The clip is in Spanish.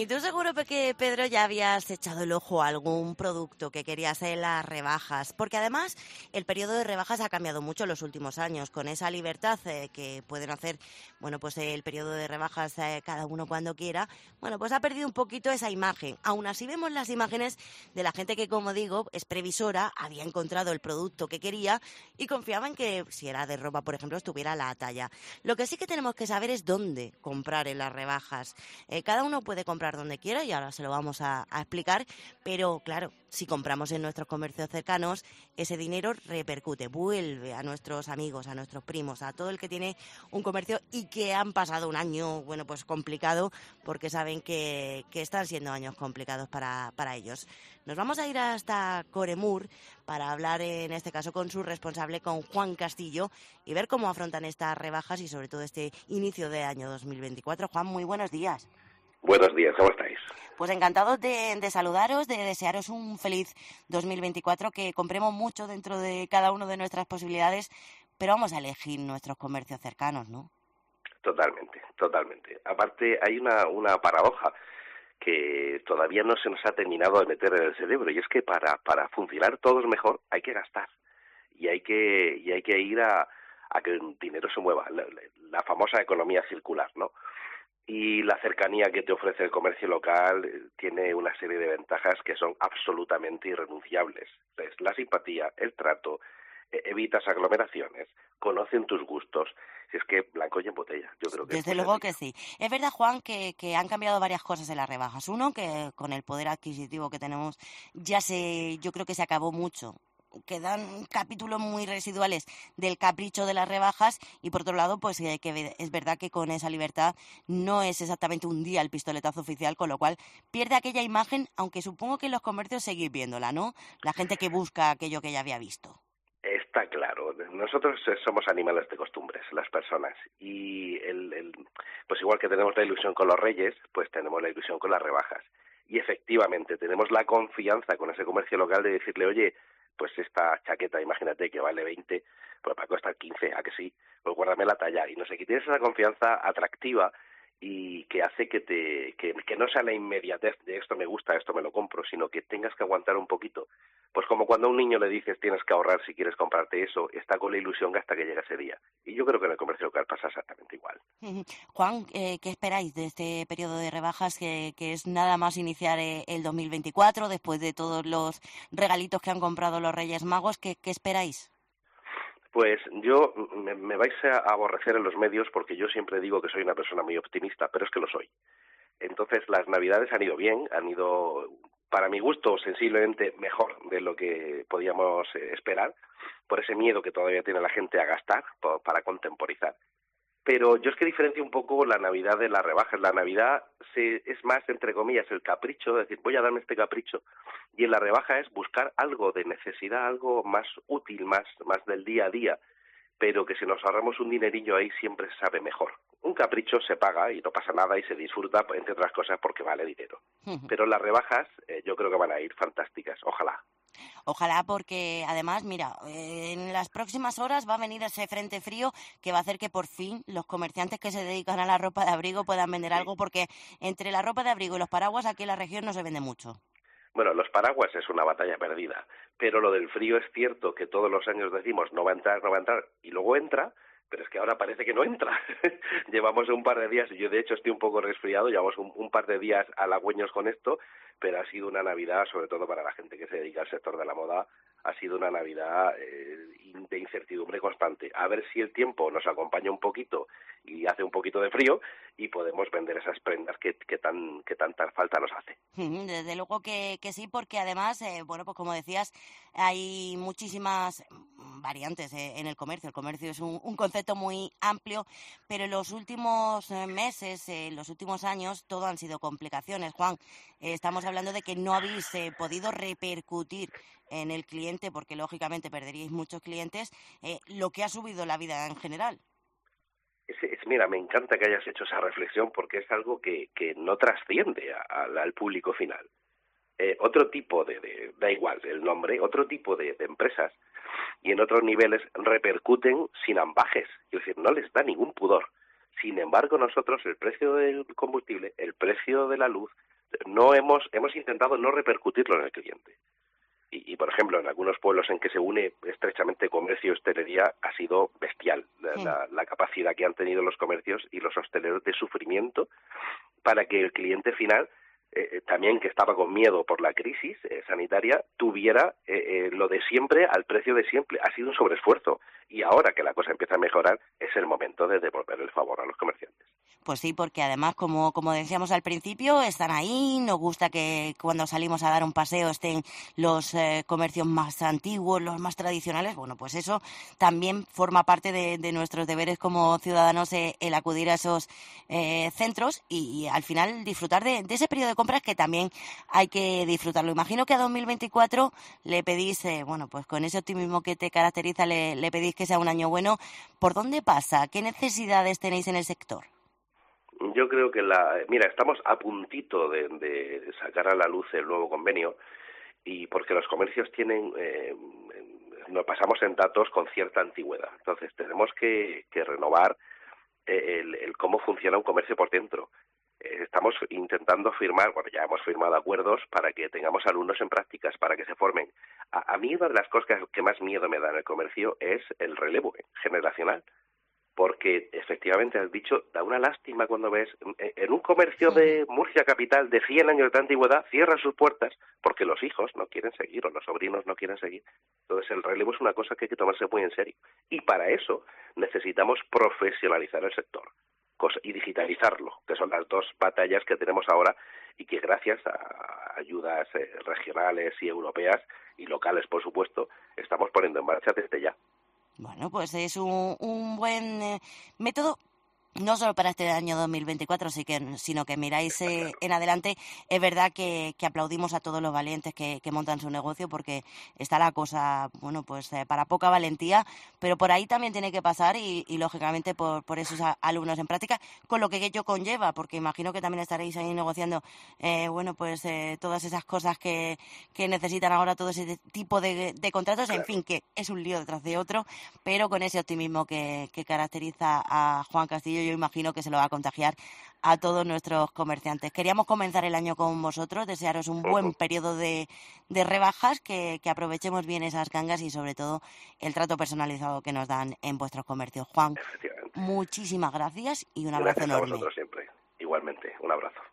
tú seguro que, Pedro, ya habías echado el ojo a algún producto que querías en las rebajas, porque además el periodo de rebajas ha cambiado mucho en los últimos años, con esa libertad que pueden hacer, bueno, pues el periodo de rebajas cada uno cuando quiera, bueno, pues ha perdido un poquito esa imagen. Aún así vemos las imágenes de la gente que, como digo, es previsora, había encontrado el producto que quería y confiaba en que, si era de ropa, por ejemplo, estuviera a la talla. Lo que sí que tenemos que saber es dónde comprar en las rebajas. Cada uno puede comprar donde quiera y ahora se lo vamos a explicar, pero claro, si compramos en nuestros comercios cercanos, ese dinero repercute, vuelve a nuestros amigos, a nuestros primos, a todo el que tiene un comercio y que han pasado un año, bueno, pues complicado, porque saben que están siendo años complicados para ellos. Nos vamos a ir hasta Coremur para hablar, en este caso, con su responsable, con Juan Castillo, y ver cómo afrontan estas rebajas y sobre todo este inicio de año 2024. Juan, muy buenos días. Buenos días, ¿cómo estáis? Pues encantados de saludaros, de desearos un feliz 2024, que compremos mucho dentro de cada una de nuestras posibilidades, pero vamos a elegir nuestros comercios cercanos, ¿no? Totalmente, totalmente. Aparte, hay una paradoja que todavía no se nos ha terminado de meter en el cerebro, y es que para funcionar todos mejor hay que gastar y hay que ir a que el dinero se mueva, la famosa economía circular, ¿no? Y la cercanía que te ofrece el comercio local tiene una serie de ventajas que son absolutamente irrenunciables. Es la simpatía, el trato, evitas aglomeraciones, conocen tus gustos. Si es que blanco y en botella, yo creo que Desde es muy luego sencillo. que sí. Es verdad, Juan, que han cambiado varias cosas en las rebajas. Uno, que con el poder adquisitivo que tenemos yo creo que se acabó mucho. Quedan capítulos muy residuales del capricho de las rebajas y, por otro lado, pues que es verdad que con esa libertad no es exactamente un día el pistoletazo oficial, con lo cual pierde aquella imagen, aunque supongo que en los comercios seguís viéndola, ¿no? La gente que busca aquello que ya había visto. Está claro. Nosotros somos animales de costumbres, las personas. Y pues igual que tenemos la ilusión con los reyes, pues tenemos la ilusión con las rebajas. Y efectivamente, tenemos la confianza con ese comercio local de decirle, oye, pues esta chaqueta, imagínate que vale 20, pues va a costar 15, ¿a que sí? Pues guárdame la talla. Y no sé, que tienes esa confianza atractiva y que hace que no sea la inmediatez de esto me gusta, esto me lo compro, sino que tengas que aguantar un poquito. Pues como cuando a un niño le dices tienes que ahorrar si quieres comprarte eso, está con la ilusión hasta que llega ese día. Y yo creo que en el comercio local pasa exactamente igual. Juan, ¿qué esperáis de este periodo de rebajas que es nada más iniciar el 2024, después de todos los regalitos que han comprado los Reyes Magos? ¿Qué esperáis? Pues yo me vais a aborrecer en los medios porque yo siempre digo que soy una persona muy optimista, pero es que lo soy. Entonces las Navidades han ido bien, han ido, para mi gusto, sensiblemente mejor de lo que podíamos esperar, por ese miedo que todavía tiene la gente a gastar, para contemporizar. Pero yo es que diferencio un poco la Navidad de las rebajas. La Navidad es más, entre comillas, el capricho, es decir, voy a darme este capricho. Y en la rebaja es buscar algo de necesidad, algo más útil, más del día a día, pero que si nos ahorramos un dinerillo ahí siempre se sabe mejor. Un capricho se paga y no pasa nada y se disfruta, entre otras cosas, porque vale dinero. Pero las rebajas yo creo que van a ir fantásticas, ojalá. Ojalá, porque además, mira, en las próximas horas va a venir ese frente frío que va a hacer que por fin los comerciantes que se dedican a la ropa de abrigo puedan vender Sí. algo, porque entre la ropa de abrigo y los paraguas aquí en la región no se vende mucho. Bueno, los paraguas es una batalla perdida, pero lo del frío es cierto que todos los años decimos no va a entrar, no va a entrar, y luego entra, pero es que ahora parece que no entra. Llevamos un par de días, y yo de hecho estoy un poco resfriado, llevamos un par de días halagüeños con esto, pero ha sido una Navidad, sobre todo para la gente que se dedica al sector de la moda, ha sido una Navidad de incertidumbre constante. A ver si el tiempo nos acompaña un poquito y hace un poquito de frío y podemos vender esas prendas que tanta falta nos hace. Desde luego que sí, porque además, bueno, pues como decías, hay muchísimas variantes en el comercio. El comercio es un concepto muy amplio, pero en los últimos meses, en los últimos años, todo han sido complicaciones. Juan, estamos hablando de que no habéis podido repercutir en el cliente, porque lógicamente perderíais muchos clientes, lo que ha subido la vida en general. Mira, me encanta que hayas hecho esa reflexión porque es algo que no trasciende al público final. Otro tipo da igual el nombre, otro tipo de empresas y en otros niveles repercuten sin ambajes, es decir, no les da ningún pudor. Sin embargo, nosotros el precio del combustible, el precio de la luz, hemos intentado no repercutirlo en el cliente. Y, por ejemplo, en algunos pueblos en que se une estrechamente comercio y hostelería ha sido bestial la capacidad que han tenido los comercios y los hosteleros de sufrimiento para que el cliente final, también que estaba con miedo por la crisis sanitaria, tuviera lo de siempre al precio de siempre. Ha sido un sobreesfuerzo y ahora que la cosa empieza a mejorar es el momento de devolver el favor a los comerciantes. Pues sí, porque además, como decíamos al principio, están ahí, nos gusta que cuando salimos a dar un paseo estén los comercios más antiguos, los más tradicionales. Bueno, pues eso también forma parte de nuestros deberes como ciudadanos, el acudir a esos centros y al final disfrutar de ese periodo de compras que también hay que disfrutarlo. Imagino que a 2024 le pedís, bueno, pues con ese optimismo que te caracteriza, le pedís que sea un año bueno. ¿Por dónde pasa? ¿Qué necesidades tenéis en el sector? Yo creo que mira, estamos a puntito de sacar a la luz el nuevo convenio y porque los comercios nos pasamos en datos con cierta antigüedad. Entonces tenemos que renovar el cómo funciona un comercio por dentro. Estamos intentando firmar, bueno, ya hemos firmado acuerdos para que tengamos alumnos en prácticas, para que se formen. A mí una de las cosas que más miedo me da en el comercio es el relevo generacional. Porque efectivamente has dicho, da una lástima cuando ves en un comercio de Murcia capital de 100 años de antigüedad cierran sus puertas porque los hijos no quieren seguir o los sobrinos no quieren seguir. Entonces el relevo es una cosa que hay que tomarse muy en serio y para eso necesitamos profesionalizar el sector y digitalizarlo, que son las dos batallas que tenemos ahora y que gracias a ayudas regionales y europeas y locales, por supuesto, estamos poniendo en marcha desde ya. Bueno, pues es un buen método, no solo para este año 2024, sino que miráis en adelante. Es verdad que aplaudimos a todos los valientes que montan su negocio porque está la cosa, bueno, pues para poca valentía, pero por ahí también tiene que pasar y lógicamente por esos alumnos en práctica, con lo que ello conlleva, porque imagino que también estaréis ahí negociando, bueno, pues todas esas cosas que necesitan ahora todo ese tipo de contratos, Claro. En fin, que es un lío detrás de otro, pero con ese optimismo que caracteriza a Juan Castillo, yo imagino que se lo va a contagiar a todos nuestros comerciantes. Queríamos comenzar el año con vosotros, desearos un buen periodo de rebajas, que aprovechemos bien esas gangas y sobre todo el trato personalizado que nos dan en vuestros comercios. Juan, muchísimas gracias y un abrazo enorme. Gracias a vosotros siempre. Igualmente, un abrazo.